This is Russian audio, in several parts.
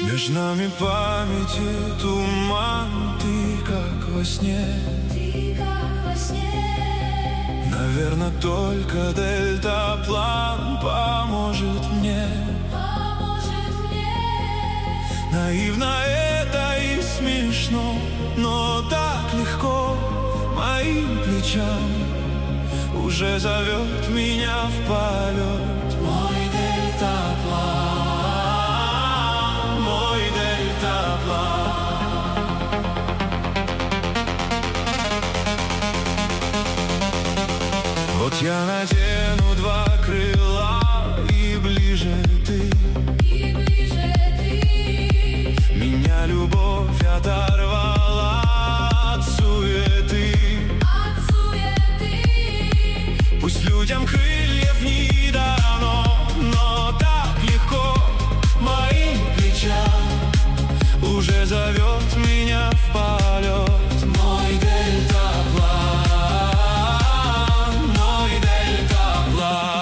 Между нами памяти туман, ты как во сне. Наверно, только дельтаплан поможет мне. Наивно это и смешно, но так легко моим плечам уже зовет меня в полет. Мой дельтаплан, мой дельтаплан. Вот я надену два крыла, и ближе ты, меня любовь оторвала от суеты. Пусть людям крыльев не дано, но так легко моим плечам уже зовет меня в полет. Мой дельтаплан, мой дельтаплан.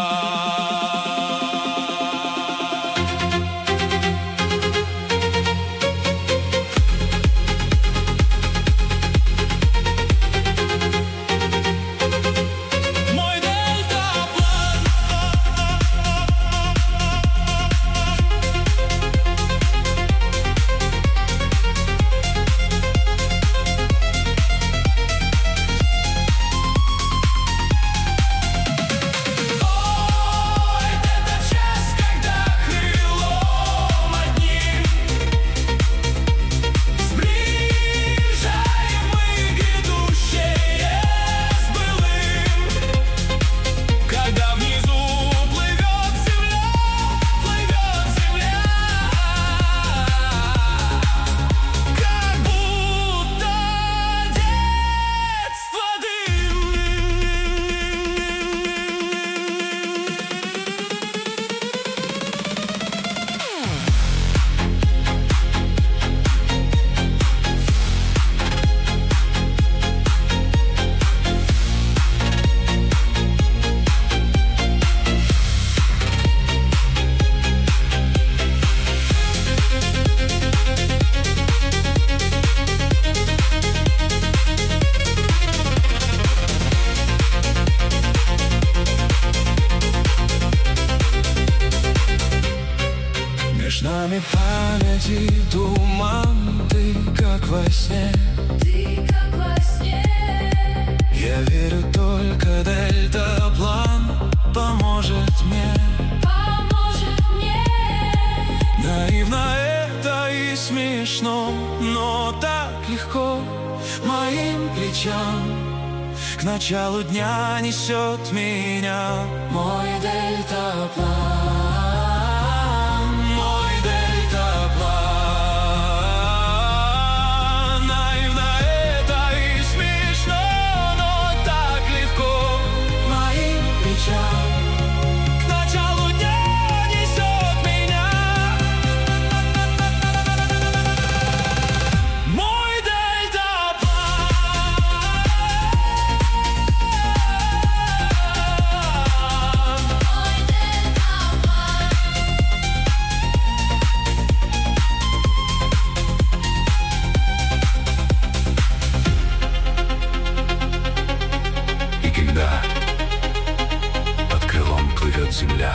Между нами памяти туман, ты как во сне. Я верю, только дельтаплан поможет мне. Наивно это и смешно, но так легко моим плечам к началу дня несет меня. Мой дельтаплан. Под крылом плывет земля,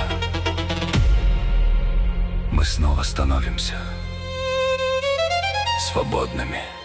мы снова становимся свободными.